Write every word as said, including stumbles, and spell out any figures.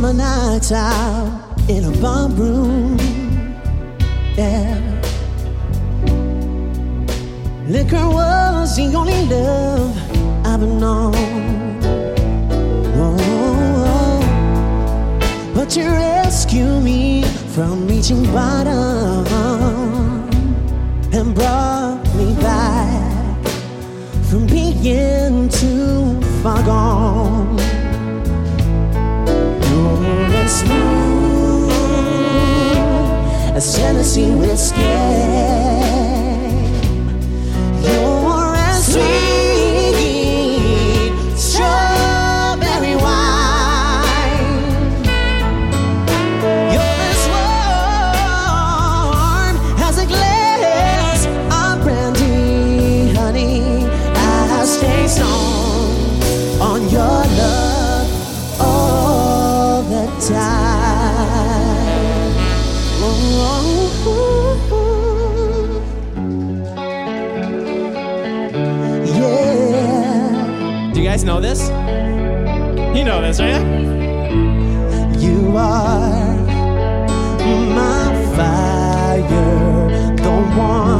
summer nights out in a bar room, yeah. Liquor was the only love I've known. Oh, but you rescued me from reaching bottom and brought me back from being too far gone. You're as smooth as Tennessee whiskey. You're as sweet strawberry wine. You're as warm as a glass of brandy, honey. I stay strong on your love all the time. Oh, oh, oh. Do you guys know this? You know this, right? You are my fire, the one